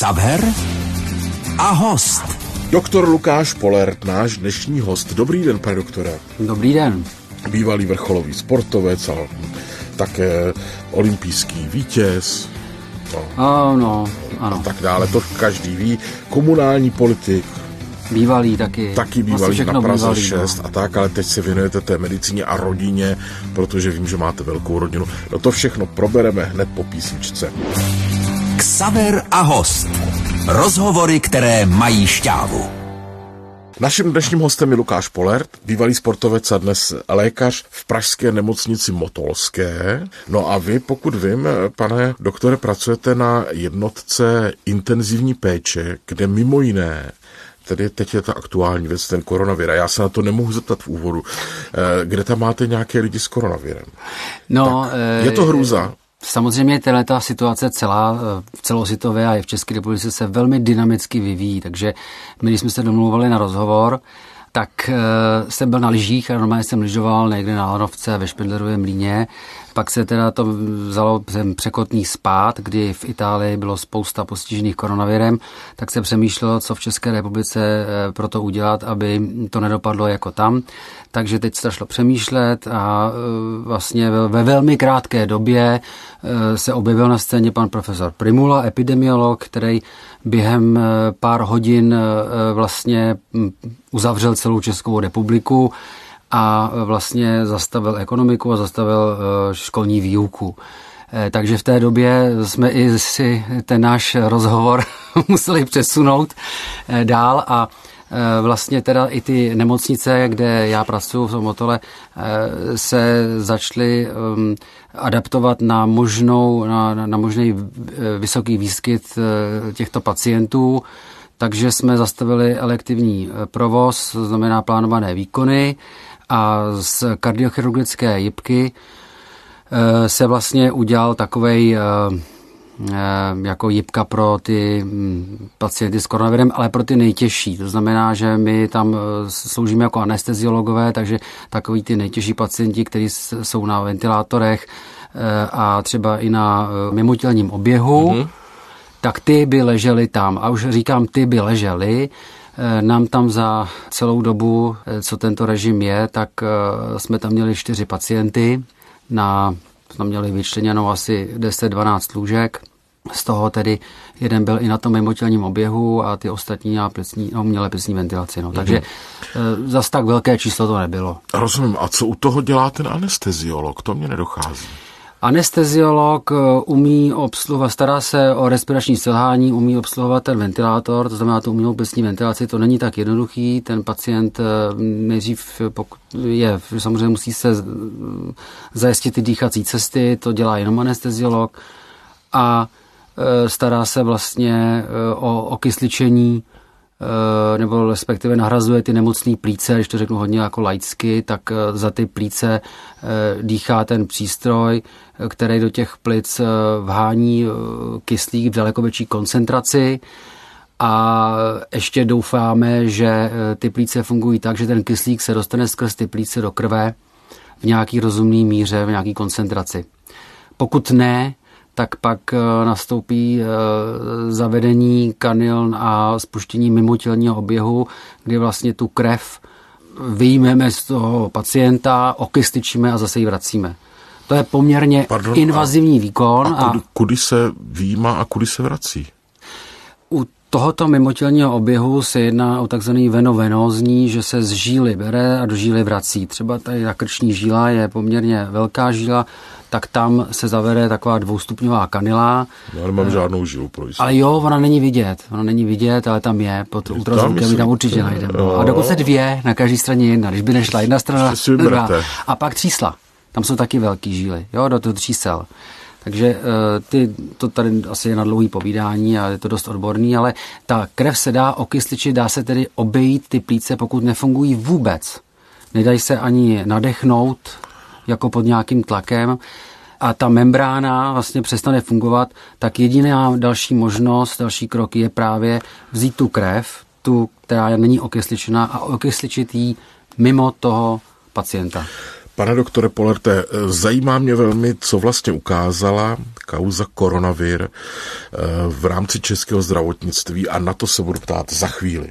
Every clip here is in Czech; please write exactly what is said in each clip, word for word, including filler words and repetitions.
Xaver a host. Doktor Lukáš Polert, náš dnešní host. Dobrý den, pane doktore. Dobrý den. Bývalý vrcholový sportovec, ale také olympijský vítěz. No. Ano, ano. A tak dále, to každý ví. Komunální politik. Bývalý taky. Taky bývalý vlastně na Praze bývalý, šest no. A tak, ale teď se věnujete té medicíně a rodině, protože vím, že máte velkou rodinu. No to všechno probereme hned po písničce. Xaver a host. Rozhovory, které mají šťávu. Naším dnešním hostem je Lukáš Polert, bývalý sportovec a dnes lékař v pražské nemocnici Motolské. No a vy, pokud vím, pane doktore, pracujete na jednotce intenzivní péče, kde mimo jiné, tedy teď je ta aktuální věc, ten koronavir, a já se na to nemohu zeptat v úvodu, kde tam máte nějaké lidi s koronavirem? No, tak je to hrůza? Samozřejmě tato situace celá, celosvětově a i v České republice se velmi dynamicky vyvíjí, takže my, když jsme se domluvali na rozhovor, tak jsem byl na lyžích a normálně jsem lyžoval někde na lanovce ve Špindlerově mlýně. Pak se teda to vzalo jsem překotný spád, kdy v Itálii bylo spousta postižených koronavirem, tak se přemýšlelo, co v České republice pro to udělat, aby to nedopadlo jako tam. Takže teď se šlo přemýšlet a vlastně ve velmi krátké době se objevil na scéně pan profesor Primula, epidemiolog, který během pár hodin vlastně uzavřel celou Českou republiku a vlastně zastavil ekonomiku a zastavil školní výuku. Takže v té době jsme i si ten náš rozhovor museli přesunout dál a vlastně teda i ty nemocnice, kde já pracuji v Motole, se začaly adaptovat na možnou, na, na možný vysoký výskyt těchto pacientů, takže jsme zastavili elektivní provoz, to znamená plánované výkony, a z kardiochirurgické jipky se vlastně udělal takovej jako jipka pro ty pacienty s koronavirem, ale pro ty nejtěžší. To znamená, že my tam sloužíme jako anesteziologové, takže takový ty nejtěžší pacienti, kteří jsou na ventilátorech a třeba i na mimotělním oběhu, mm-hmm. tak ty by leželi tam. A už říkám, ty by leželi. Nám tam za celou dobu, co tento režim je, tak jsme tam měli čtyři pacienty. Na, jsme měli vyčleněno asi deset dvanáct lůžek. Z toho tedy jeden byl i na tom mimotělním oběhu a ty ostatní a plicní, no, měly plicní ventilaci. No. Takže mm-hmm. zas tak velké číslo to nebylo. Rozumím. A co u toho dělá ten anesteziolog? To mě nedochází. Anesteziolog umí obsluhovat, stará se o respirační selhání, umí obsluhovat ten ventilátor, to znamená tu umělou plicní ventilaci, to není tak jednoduchý, ten pacient nejdřív pokud je, samozřejmě musí se zajistit ty dýchací cesty, to dělá jenom anesteziolog a stará se vlastně o okysličení nebo respektive nahrazuje ty nemocné plíce, když to řeknu hodně jako laicky, tak za ty plíce dýchá ten přístroj, který do těch plic vhání kyslík v daleko větší koncentraci a ještě doufáme, že ty plíce fungují tak, že ten kyslík se dostane skrz ty plíce do krve v nějaký rozumný míře, v nějaký koncentraci. Pokud ne, tak pak nastoupí zavedení kanil a spuštění mimotělního oběhu, kdy vlastně tu krev vyjmeme z toho pacienta, okysličíme a zase ji vracíme. To je poměrně Pardon, invazivní a, výkon. A kudy, kudy se vyjímá a kudy se vrací? U tohoto mimotělního oběhu se jedná o takzvaný venovenózní, že se z žíly bere a do žíly vrací. Třeba tady ta krční žíla je poměrně velká žíla, tak tam se zavede taková dvoustupňová kanila. Já nemám e, žádnou žilu pro jistotu. Ale jo, ona není vidět. Ona není vidět, ale tam je. Pod ultrazvukem tam určitě najdeme. A dokonce dvě, na každé straně jedna. Když by nešla jedna strana, druhá. A pak třísla. Tam jsou taky velký žíly, jo, do toho třísel. Takže ty, to tady asi je na dlouhý povídání a je to dost odborný, ale ta krev se dá okysličit, dá se tedy obejít ty plíce, pokud nefungují vůbec. Nedají se ani nadechnout, jako pod nějakým tlakem a ta membrána vlastně přestane fungovat, tak jediná další možnost, další krok je právě vzít tu krev, tu, která není okysličená a okysličit ji mimo toho pacienta. Pane doktore Polerte, zajímá mě velmi, co vlastně ukázala kauza koronavir v rámci českého zdravotnictví a na to se budu ptát za chvíli.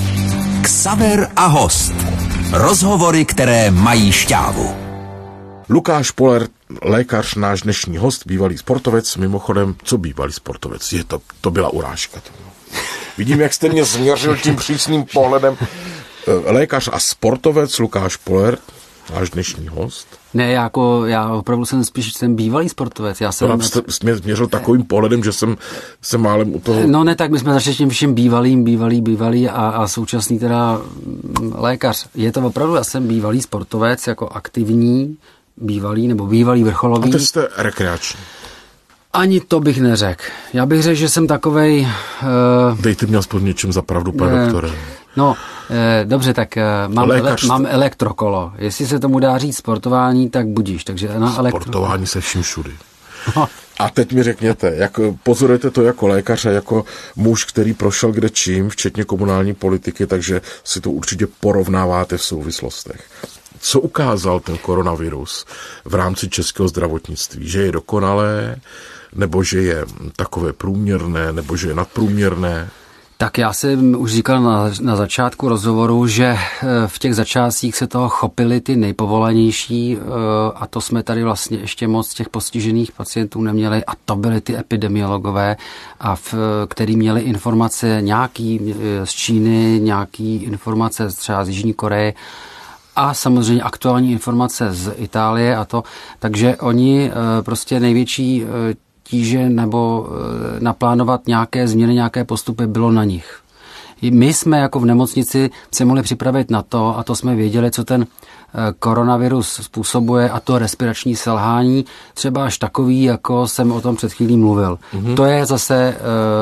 Xaver a host. Rozhovory, které mají šťávu. Lukáš Polert, lékař, náš dnešní host, bývalý sportovec. Mimochodem, co bývalý sportovec? Je to, to byla urážka. Vidím, jak jste mě změřil tím přísným pohledem. Lékař a sportovec Lukáš Polert, náš dnešní host. Ne, jako já opravdu jsem spíš jsem bývalý sportovec. Já jsem... To jste mě změřil takovým pohledem, že jsem se málem u toho... No ne, tak my jsme začali tím všem bývalým, bývalý, bývalý a, a současný teda lékař. Je to opravdu, já jsem bývalý sportovec, jako aktivní, bývalý nebo bývalý vrcholový. A teď jste rekreační. Ani to bych neřekl. Já bych řekl, že jsem takovej... Uh, Dejte mě aspoň něčem za pravdu, pane uh, doktore. No, eh, dobře, tak eh, mám, ele, mám elektrokolo. Jestli se tomu dá říct sportování, tak budíš. Takže na elektro... Sportování se vším všudy. No. A teď mi řekněte, jak pozorujete to jako lékař a jako muž, který prošel kde čím, včetně komunální politiky, takže si to určitě porovnáváte v souvislostech. Co ukázal ten koronavirus v rámci českého zdravotnictví? Že je dokonalé, nebo že je takové průměrné, nebo že je nadprůměrné? Tak já jsem už říkal na, na začátku rozhovoru, že v těch začátcích se toho chopili ty nejpovolanější a to jsme tady vlastně ještě moc těch postižených pacientů neměli a to byly ty epidemiologové, a v, který měli informace nějaký z Číny, nějaký informace třeba z Jižní Koreje a samozřejmě aktuální informace z Itálie a to, takže oni prostě největší tíže nebo naplánovat nějaké změny, nějaké postupy bylo na nich. My jsme jako v nemocnici se mohli připravit na to, a to jsme věděli, co ten koronavirus způsobuje, a to respirační selhání, třeba až takový, jako jsem o tom před chvílí mluvil. Mm-hmm. To je zase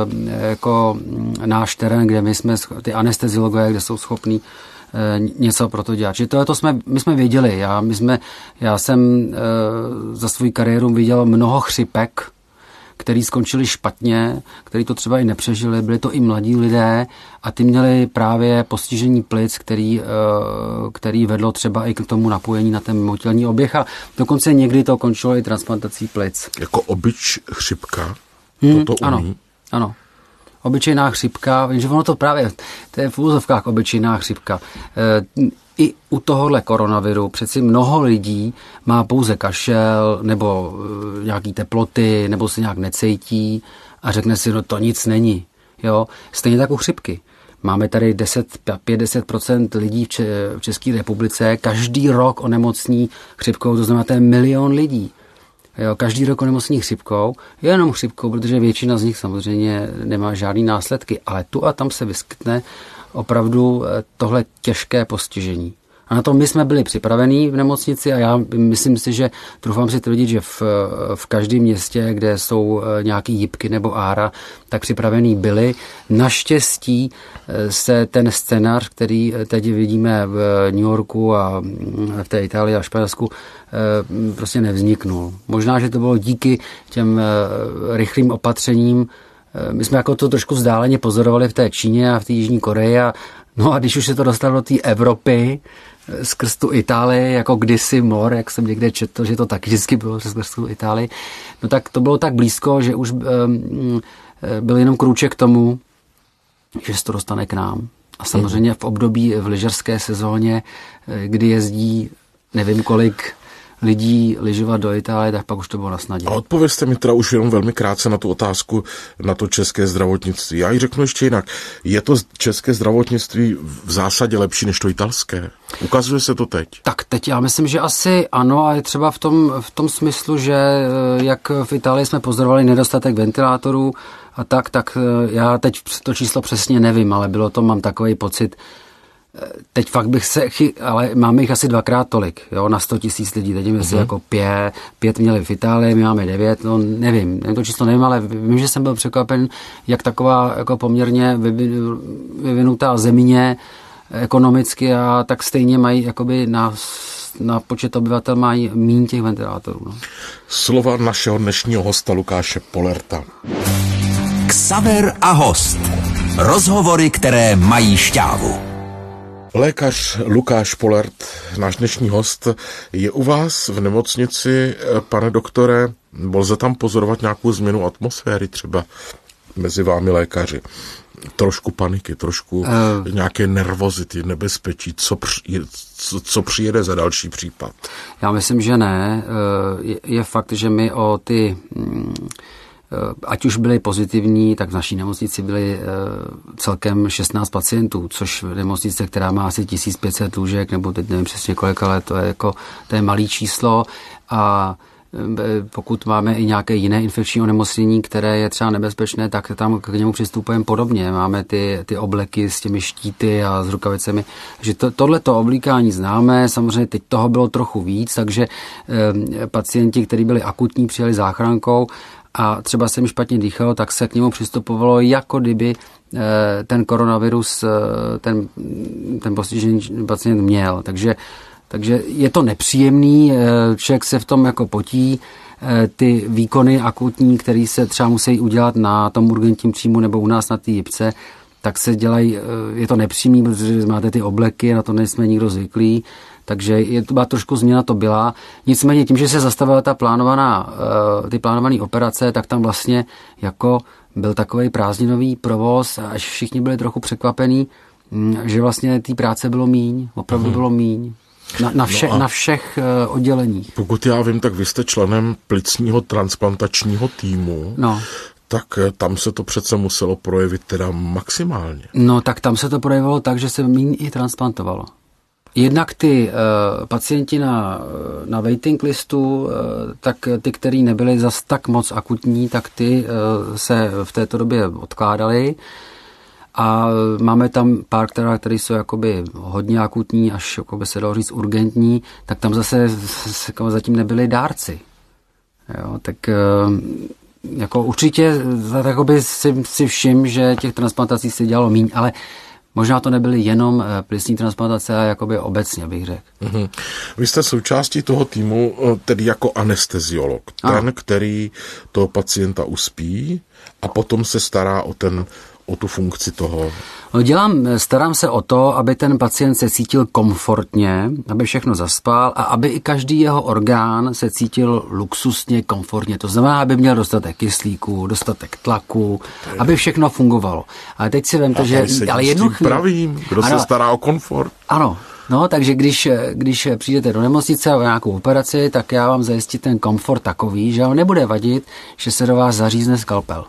jako náš terén, kde my jsme, ty anesteziologové, kde jsou schopní něco pro to dělat. Čiže to, to jsme, my jsme věděli. Já, my jsme, já jsem za svou kariéru viděl mnoho chřipek, který skončili špatně, který to třeba i nepřežili, byli to i mladí lidé a ty měli právě postižení plic, který, který vedlo třeba i k tomu napojení na ten mimotělní oběh a dokonce někdy to končilo i transplantací plic. Jako obyč chřipka? Hmm, toto ano, umí? ano. Obyčejná chřipka, jenže ono to právě, to je v úzovkách obyčejná chřipka. I u tohohle koronaviru přeci mnoho lidí má pouze kašel nebo nějaký teploty, nebo se nějak necítí a řekne si, no to nic není. Jo? Stejně tak u chřipky. Máme tady deset až padesát procent lidí v České republice, každý rok onemocní chřipkou, to znamená, to je milion lidí. Jo, každý rok onemocní chřipkou, jenom chřipkou, protože většina z nich samozřejmě nemá žádný následky, ale tu a tam se vyskytne opravdu tohle těžké postižení. A na to my jsme byli připravení v nemocnici a já myslím si, že troufám si tvrdit, že v, v každém městě, kde jsou nějaký jipky nebo ára, tak připravení byli. Naštěstí se ten scénář, který teď vidíme v New Yorku a v té Itálii a Španělsku, prostě nevzniknul. Možná, že to bylo díky těm rychlým opatřením. My jsme jako to trošku vzdáleně pozorovali v té Číně a v té Jižní Koreji a no a když už se to dostalo do té Evropy, skrz tu Itálii, jako kdysi mor, jak jsem někde četl, že to taky vždycky bylo skrz tu Itálii, no tak to bylo tak blízko, že už um, byl jenom krůček k tomu, že se to dostane k nám. A samozřejmě v období v lyžařské sezóně, kdy jezdí nevím kolik lidí lyžovat do Itálie, tak pak už to bylo na snadě. A odpovězte mi teda už jenom velmi krátce na tu otázku, na to české zdravotnictví. Já ji řeknu ještě jinak. Je to české zdravotnictví v zásadě lepší než to italské? Ukazuje se to teď? Tak teď já myslím, že asi ano, a je třeba v tom, v tom smyslu, že jak v Itálii jsme pozorovali nedostatek ventilátorů a tak, tak já teď to číslo přesně nevím, ale bylo to, mám takový pocit, teď fakt bych se, chy... ale máme jich asi dvakrát tolik, jo, na sto tisíc lidí, teď jsme si jako pět, pět měli v Itálii, my máme devět, no nevím, to číslo nevím, ale vím, že jsem byl překvapen, jak taková jako poměrně vyvinutá země ekonomicky a tak stejně mají jakoby na, na počet obyvatel mají míň těch ventilátorů. No. Slova našeho dnešního hosta Lukáše Polerta. Xaver a host. Rozhovory, které mají šťávu. Lékař Lukáš Polert, náš dnešní host, je u vás v nemocnici, pane doktore, lze tam pozorovat nějakou změnu atmosféry třeba mezi vámi lékaři? Trošku paniky, trošku uh, nějaké nervozity, nebezpečí, co, při, co, co přijede za další případ? Já myslím, že ne. Je, je fakt, že my o ty, ať už byly pozitivní, tak v naší nemocnici byly celkem šestnáct pacientů, což v nemocnici, která má asi tisíc pět set lůžek, nebo teď nevím přesně kolik, ale to je jako, to je malý číslo a pokud máme i nějaké jiné infekční onemocnění, které je třeba nebezpečné, tak tam k němu přistupujeme podobně. Máme ty, ty obleky s těmi štíty a s rukavicemi. Takže to, tohleto oblíkání známe, samozřejmě teď toho bylo trochu víc, takže eh, pacienti, kteří byli akutní, přijeli záchrankou a třeba se jim špatně dýchalo, tak se k němu přistupovalo, jako kdyby eh, ten koronavirus, eh, ten, ten postižený pacient měl. Takže Takže je to nepříjemný, člověk se v tom jako potí, ty výkony akutní, které se třeba musí udělat na tom urgentním příjmu nebo u nás na té jipce, tak se dělají, je to nepříjemný, protože máte ty obleky, na to nejsme nikdo zvyklí, takže je to byla trošku změna, to byla. Nicméně tím, že se zastavila ta plánovaná, ty plánované operace, tak tam vlastně jako byl takový prázdninový provoz, až všichni byli trochu překvapení, že vlastně té práce bylo míň, opravdu hmm. bylo míň. Na, na, vše, no na všech uh, odděleních. Pokud já vím, tak vy jste členem plicního transplantačního týmu. No. Tak tam se to přece muselo projevit teda maximálně. No tak tam se to projevilo tak, že se méně i transplantovalo. Jednak ty uh, pacienti na, na waiting listu, uh, tak ty, který nebyli zas tak moc akutní, tak ty uh, se v této době odkládali. A máme tam pár, která, které jsou jakoby hodně akutní, až jakoby se dalo říct urgentní, tak tam zase zatím nebyli dárci. Jo, tak jako určitě takoby si, si všim, že těch transplantací se dělalo míň, ale možná to nebyly jenom plicní transplantace, ale jakoby obecně bych řekl. Mm-hmm. Vy jste součástí toho týmu, tedy jako anesteziolog, ten, ano. který toho pacienta uspí a potom se stará o ten o tu funkci toho? No dělám, starám se o to, aby ten pacient se cítil komfortně, aby všechno zaspal a aby i každý jeho orgán se cítil luxusně, komfortně. To znamená, aby měl dostatek kyslíku, dostatek tlaku, aby všechno fungovalo. Ale teď si vemte, že... Ale jednu chvíli... pravým, kdo ano, se stará o komfort. Ano, no, takže když, když přijdete do nemocnice o nějakou operaci, tak já vám zajistím ten komfort takový, že vám nebude vadit, že se do vás zařízne skalpel.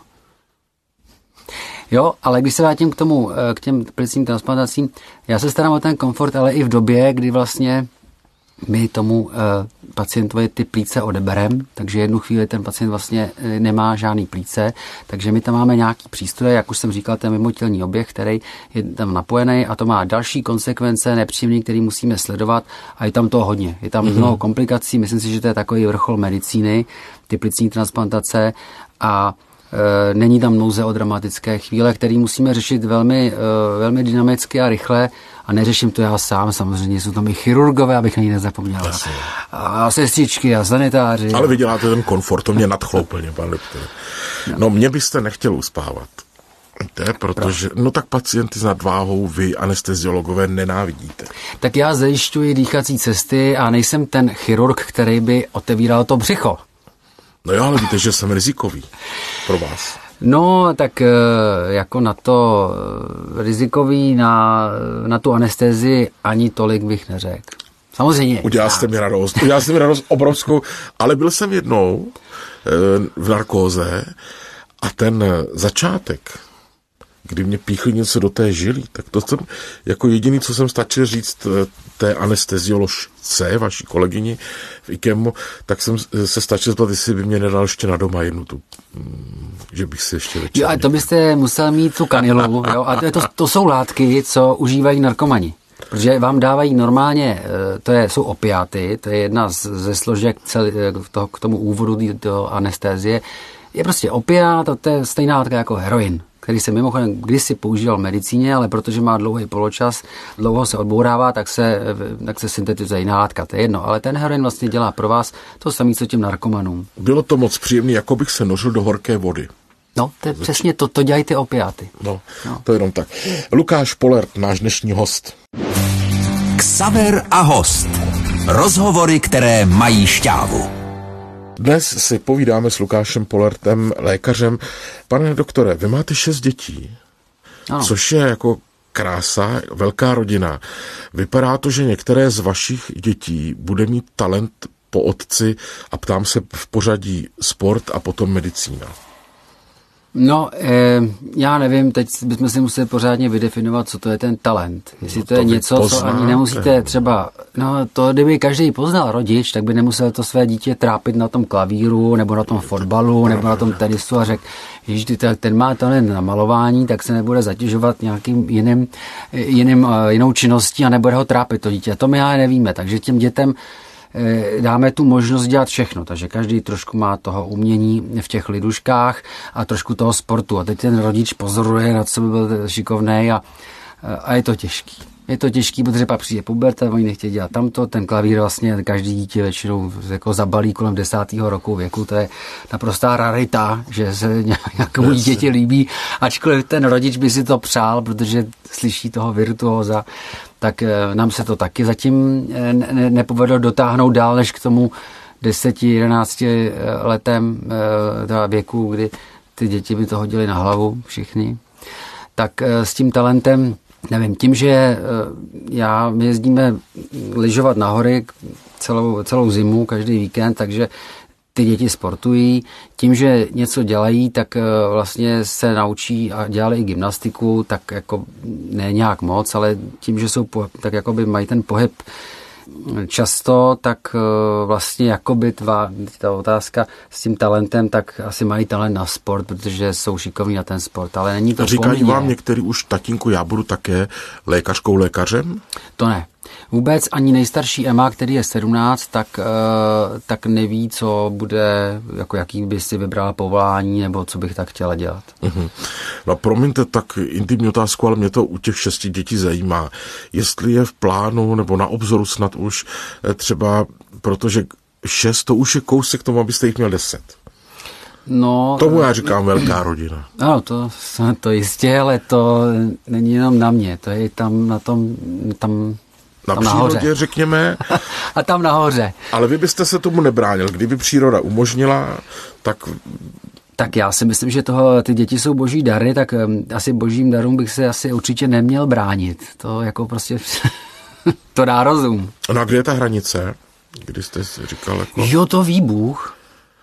Jo, ale když se vrátím k tomu, k těm plicním transplantacím, já se starám o ten komfort, ale i v době, kdy vlastně my tomu e, pacientovi ty plíce odeberem, takže jednu chvíli ten pacient vlastně nemá žádný plíce, takže my tam máme nějaký přístroje, jak už jsem říkal, ten mimotělní oběh, který je tam napojený a to má další konsekvence nepříjemný, který musíme sledovat a je tam toho hodně. Je tam mm-hmm. mnoho komplikací, myslím si, že to je takový vrchol medicíny, ty plicní transplantace a není tam nouze o dramatické chvíle, které musíme řešit velmi, velmi dynamicky a rychle a neřeším to já sám, samozřejmě jsou tam i chirurgové, abych na ní nezapomněl. Jasně. A sestřičky a sanitáři. Ale vy děláte ten komfort, to mě nadchloupilně, pan doktor. No. no mě byste nechtěl uspávat. Víte, protože, no tak pacienty s nadváhou vy, anesteziologové, nenávidíte. Tak já zajišťuji dýchací cesty a nejsem ten chirurg, který by otevíral to břicho. No jo, ale víte, že jsem rizikový pro vás. No, tak jako na to rizikový, na, na tu anestezii ani tolik bych neřekl. Samozřejmě. Udělal jste mi radost, udělal jste mi radost obrovskou, ale byl jsem jednou v narkóze a ten začátek, kdy mě píchli něco do té žily, tak to jsem jako jediný, co jsem stačil říct té anestezioložce, vaší kolegyni v IKEMu, tak jsem se stačil zeptat, jestli by mě nedal ještě na doma jednu tu, že bych si ještě večer. Jo, a to byste musel mít tu kanilu, jo, a to, to, to jsou látky, co užívají narkomani. Protože vám dávají normálně, to je, jsou opiáty, to je jedna ze složek celý, toho, k tomu úvodu do anestézie, je prostě opiát, to je stejná látka jako heroin, který se mimochodem kdysi používal v medicíně, ale protože má dlouhý poločas, dlouho se odbourává, tak se, tak se syntetizuje jiná látka, to je jedno. Ale ten heroin vlastně dělá pro vás to samé, co těm narkomanům. Bylo to moc příjemné, jako bych se nořil do horké vody. No, to je přesně to, to dělají ty opiáty. No, no, to je jenom tak. Lukáš Polert, náš dnešní host. Xaver a host. Rozhovory, které mají šťávu. Dnes si povídáme s Lukášem Polertem, lékařem. Pane doktore, vy máte šest dětí, ano. Což je jako krása, velká rodina. Vypadá to, že některé z vašich dětí bude mít talent po otci a ptám se v pořadí sport a potom medicína. No, eh, já nevím, teď bychom si museli pořádně vydefinovat, co to je ten talent. Jestli no to, to je něco, poznáte. Co ani nemusíte třeba, no to kdyby každý poznal rodič, tak by nemusel to své dítě trápit na tom klavíru, nebo na tom fotbalu, nebo na tom tenisu a řekl, že ten má talent na malování, tak se nebude zatěžovat nějakým jiným, jiným, jinou činností a nebude ho trápit to dítě. To my ale nevíme, takže těm dětem dáme tu možnost dělat všechno, takže každý trošku má toho umění v těch liduškách a trošku toho sportu. A teď ten rodič pozoruje, na co by byl šikovnej a, a je to těžký. Je to těžký, protože pak přijde puberta, oni nechtějí dělat tamto, ten klavír vlastně každý dítě většinou jako zabalí kolem desátého roku věku, to je naprostá rarita, že se nějakému yes. dítěti líbí, ačkoliv ten rodič by si to přál, protože slyší toho virtuóza, tak nám se to taky zatím ne- nepovedlo dotáhnout dál, než k tomu deseti jedenácti letem věku, kdy ty děti by to hodili na hlavu všichni. Tak s tím talentem nevím, tím, že já, my jezdíme lyžovat na hory celou, celou zimu, každý víkend, takže ty děti sportují. Tím, že něco dělají, tak vlastně se naučí a dělali i gymnastiku, tak jako ne nějak moc, ale tím, že jsou, tak jakoby mají ten pohyb často, tak vlastně jakoby tvá, ta otázka s tím talentem, tak asi mají talent na sport, protože jsou šikovní na ten sport, ale není to Říkají poměrně. Vám některý už, tatínku, já budu také lékařkou, lékařem? To ne. Vůbec ani nejstarší Emma, který je sedmnáct, tak, tak neví, co bude, jako jaký by si vybrala povolání, nebo co bych tak chtěla dělat. Uhum. No promiňte tak intimní otázku, ale mě to u těch šesti dětí zajímá. Jestli je v plánu, nebo na obzoru snad už třeba, protože šest, to už je kousek k tomu, abyste jich měl deset. No, tomu já říkám velká rodina. Ano, to, to jistě, ale to není jenom na mě, to je tam na tom, tam... Na tam přírodě, nahoře. řekněme. A tam nahoře. Ale vy byste se tomu nebránil. Kdyby příroda umožnila, tak... Tak já si myslím, že toho, ty děti jsou boží dary, tak um, asi božím darům bych se asi určitě neměl bránit. To jako prostě... to dá rozum. No a kde je ta hranice? Kdy jste si říkal jako... Jo, to ví Bůh.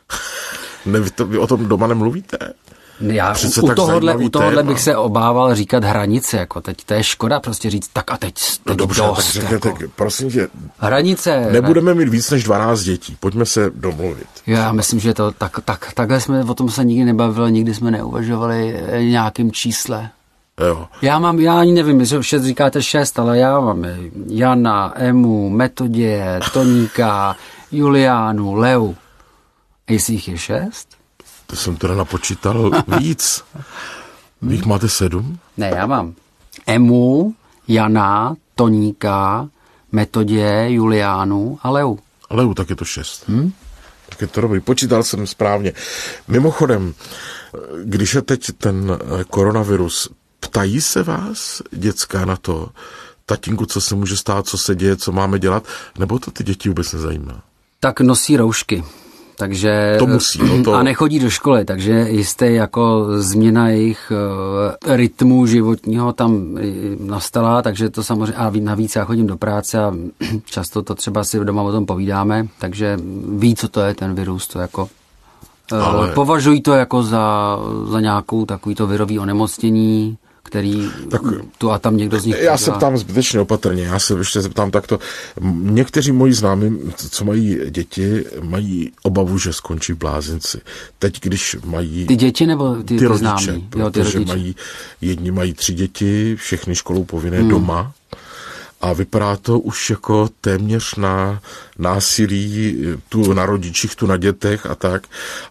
Ne, vy, to, vy o tom doma nemluvíte? Já u, u tohohle, u tohohle bych se obával říkat hranice, jako teď to je škoda prostě říct, tak a teď, teď no dobře, dost. Tak řekněte, jako. Prosím tě, hranice. Nebudeme mít víc než dvanáct dětí, pojďme se domluvit. Já myslím, že to tak, tak, takhle jsme, o tom se nikdy nebavili, nikdy jsme neuvažovali nějakým čísle. Jo. Já mám, já ani nevím, že šest říkáte šest, ale já mám Jana, Emu, Metodě, Toníka, Juliánu, Leu. Jestli jich je šest? To jsem teda napočítal víc. Vy jich máte sedm? Ne, já mám Emu, Jana, Toníka, Metodě, Juliánu a Leu. A Leu, tak je to šest. Hmm? Tak je to dobrý. Počítal jsem správně. Mimochodem, když je teď ten koronavirus, ptají se vás děcka na to, tatínku, co se může stát, co se děje, co máme dělat, nebo to ty děti vůbec nezajímá? Tak nosí roušky. Takže, to musí, no to... A nechodí do školy, takže jisté jako změna jejich uh, rytmu životního tam nastala, takže to samozřejmě, a navíc já chodím do práce a často to třeba si doma o tom povídáme, takže ví, co to je ten virus, to jako uh, Ale... považují to jako za, za nějakou takovýto virový onemocnění, který tak, tu a tam někdo z nich... Já se ptám zbytečně opatrně, já se ještě zeptám takto. Někteří moji známí, co mají děti, mají obavu, že skončí v blázinci. Teď, když mají... Ty děti nebo ty, ty, ty rodiče, známí? Protože jo, ty rodiče. Mají, jedni mají tři děti, všechny školou povinné hmm. doma. A vypadá to už jako téměř na násilí tu na rodičích, tu na dětech a tak.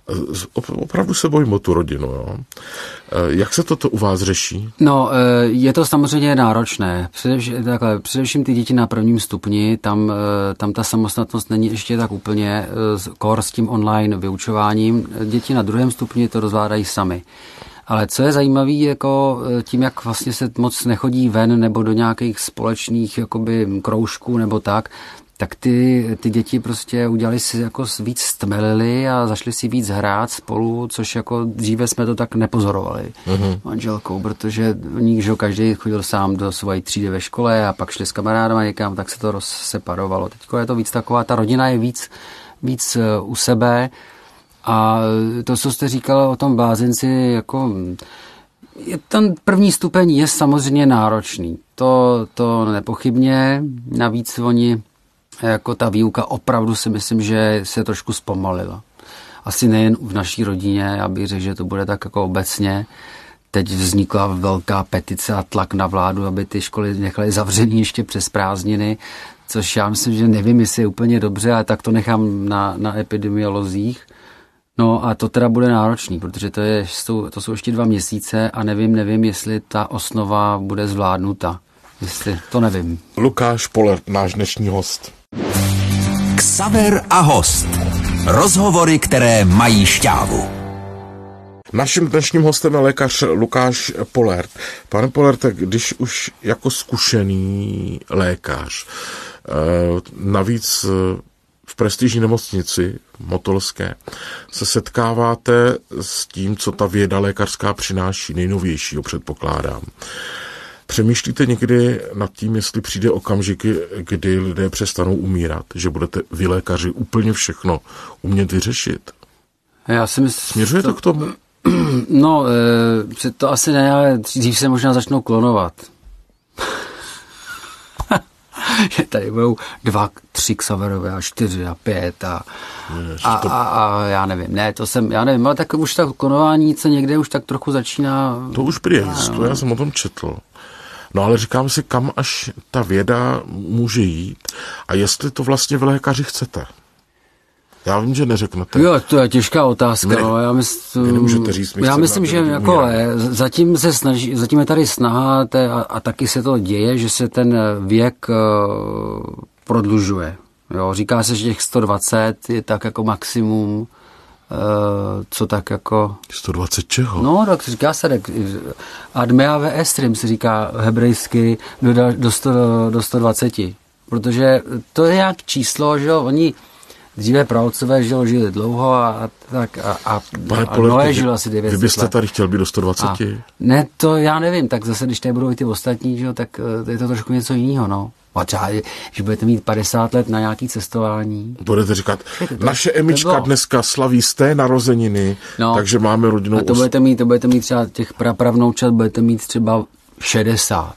Opravdu se bojím o tu rodinu. Jo. Jak se toto u vás řeší? No, je to samozřejmě náročné. Především, takhle, především ty děti na prvním stupni, tam, tam ta samostatnost není ještě tak úplně kor s tím online vyučováním. Děti na druhém stupni to rozvládají sami. Ale co je zajímavé, jako tím, jak vlastně se moc nechodí ven nebo do nějakých společných jakoby kroužků nebo tak, tak ty, ty děti prostě udělali si jako víc stmelili a zašli si víc hrát spolu, což jako dříve jsme to tak nepozorovali mm-hmm. manželkou, protože oni, že každý chodil sám do své třídy ve škole a pak šli s kamarádama někam, tak se to rozseparovalo. Teďko je to víc taková, ta rodina je víc, víc u sebe a to, co jste říkala o tom blázinci, jako je, ten první stupeň je samozřejmě náročný. To, to nepochybně, navíc oni jako ta výuka opravdu si myslím, že se trošku zpomalila. Asi nejen v naší rodině, já bych řekl, že to bude tak jako obecně. Teď vznikla velká petice a tlak na vládu, aby ty školy nechaly zavřený ještě přes prázdniny, což já myslím, že nevím, jestli je úplně dobře, ale tak to nechám na, na epidemiolozích. No a to teda bude náročný, protože to, je, to jsou ještě dva měsíce a nevím, nevím, jestli ta osnova bude zvládnuta. Jestli, to nevím. Lukáš Polert, náš dnešní host. Xaver a host. Rozhovory, které mají šťávu. Naším dnešním hostem je lékař Lukáš Polert. Pane Polerte, když už jako zkušený lékař, navíc v prestižní nemocnici motolské se setkáváte s tím, co ta věda lékařská přináší, nejnovějšího předpokládám. Přemýšlíte někdy nad tím, jestli přijde okamžiky, kdy lidé přestanou umírat, že budete vy lékaři úplně všechno umět vyřešit? Já si myslím... Směřuje to k tomu? No, e, to asi ne, ale dřív se možná začnou klonovat. Že tady budou dva, tři Xaverové a čtyři a pět a, Jež, a, to... a, a já nevím, ne, to jsem, já nevím, ale tak už tak klonování se někde už tak trochu začíná... To už prý to já jsem o tom četl. No ale říkám si, kam až ta věda může jít a jestli to vlastně v lékaři chcete. Já vím, že neřeknete. Jo, to je těžká otázka. Ne, no. Já, mysl, nemůžete říct, já myslím, že jako zatím, se snaží, zatím je tady snaha té, a, a taky se to děje, že se ten věk uh, prodlužuje. Jo, říká se, že těch sto dvacet je tak jako maximum, uh, co tak jako... sto dvacet čeho? No, tak říká se, tak ad mea ve estrim se říká hebrejsky do, do, sto, do sto dvacet. Protože to je jak číslo, že jo, oni dříve praotcové žil, žili dlouho a tak a, a, a Noé žil asi devět set let. Vy byste tady chtěl být do sto dvacet? A, ne, to já nevím, tak zase, když tady budou i ty ostatní, že jo, tak je to trošku něco jiného, no. A třeba, že budete mít padesát let na nějaký cestování. Budete říkat, to, naše Emička dneska slaví z té narozeniny, no, takže máme rodinnou... A to budete mít, to budete mít třeba těch prapravnoučat, budete mít třeba šedesát.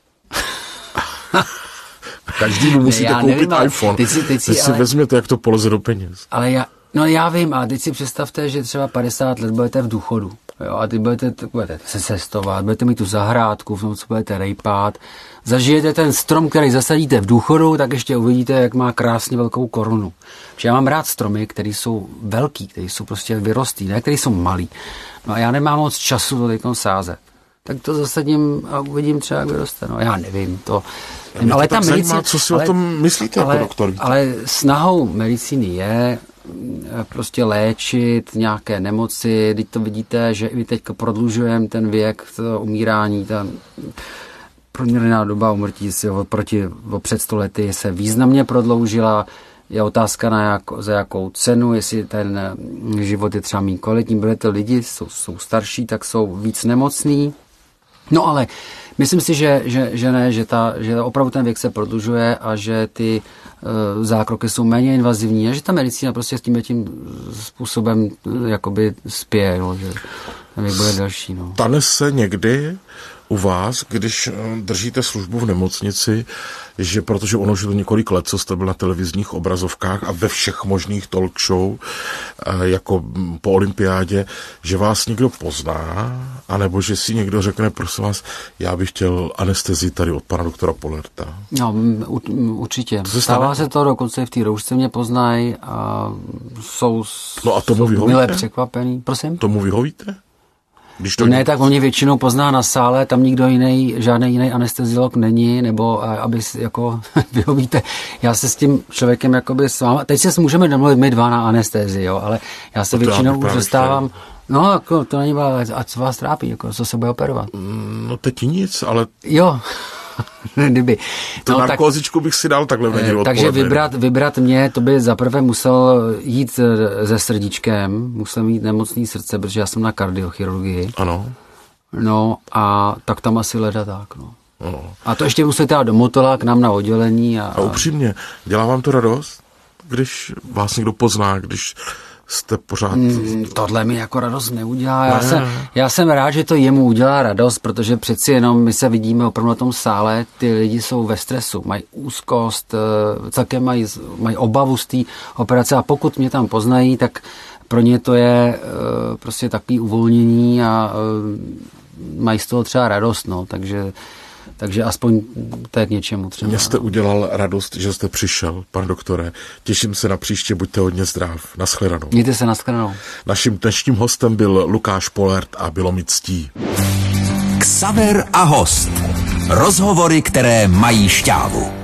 Každému musíte ne, koupit nevím, iPhone. Teď si, teď si, teď si ale, vezměte, jak to poleze do peněz. Ale já, no já vím, ale teď si představte, že třeba padesát let budete v důchodu. Jo, a ty budete, budete se cestovat, budete mít tu zahrádku, v tom, co budete rejpát. Zažijete ten strom, který zasadíte v důchodu, tak ještě uvidíte, jak má krásně velkou korunu. Protože já mám rád stromy, které jsou velký, které jsou prostě vyrostlý, ne, které jsou malý. No a já nemám moc času to teďkom sázet. Tak to zasadím a uvidím třeba, jak vyroste. No já nevím, to... Nevím, ale to tak zajímá, medicín, co si ale, o tom myslíte ale, jako doktor? Ale snahou medicíny je prostě léčit nějaké nemoci. Teď to vidíte, že i teď prodlužujeme ten věk to umírání, ta průměrná doba umrtí si oproti před sto lety se významně prodloužila. Je otázka, na jak, za jakou cenu, jestli ten život je třeba méně kvalitní, budete lidi, jsou, jsou starší, tak jsou víc nemocní. No ale myslím si, že, že, že ne, že, ta, že opravdu ten věk se prodlužuje a že ty uh, zákroky jsou méně invazivní a že ta medicína prostě s tím tím způsobem uh, jakoby spěje, no, že ten věk bude delší. No. Stane se někdy u vás, když držíte službu v nemocnici, že protože ono žilo několik let, co jste byl na televizních obrazovkách a ve všech možných talk show, jako po olympiádě, že vás někdo pozná, anebo že si někdo řekne, prosím vás, já bych chtěl anestezii tady od pana doktora Polerta. No, určitě. Se stává se to, dokonce v té roušce mě poznají a jsou, no a tomu jsou milé překvapený. Prosím? Tomu vyhovíte? Když to ne, tak on mě většinou pozná na sále, tam nikdo jiný, žádný jiný anesteziolog není, nebo aby jako vyhovíte, já se s tím člověkem jakoby s váma, teď se můžeme domluvit my dva na anestezii, jo, ale já se většinou už dostávám, no, jako to není, a co vás trápí, jako, co se bude operovat? No teď nic, ale... Jo. Kdyby. Tu no, narkózičku bych si dal takhle v neděli. Takže vybrat, vybrat mě, to by zaprvé musel jít se srdíčkem, musel mít nemocný srdce, protože já jsem na kardiochirurgii. Ano. No a tak tam asi leda tak, no. Ano. A to ještě musíte dát do Motola k nám na oddělení. A, a upřímně, dělá vám to radost, když vás někdo pozná, když jste pořád... Mm, tohle mi jako radost neudělá. Já, ne. jsem, já jsem rád, že to jemu udělá radost, protože přeci jenom my se vidíme opravdu na tom sále, ty lidi jsou ve stresu, mají úzkost, celkem mají, mají obavu z té operace a pokud mě tam poznají, tak pro ně to je prostě takový uvolnění a mají z toho třeba radost, no, takže Takže aspoň to je k něčemu třeba. Mně jste udělal radost, že jste přišel, pan doktore. Těším se na příště, buďte hodně zdrav. Naschledanou. Mějte se, naschledanou. Naším dnešním hostem byl Lukáš Polert a bylo mi ctí. Xaver a host. Rozhovory, které mají šťávu.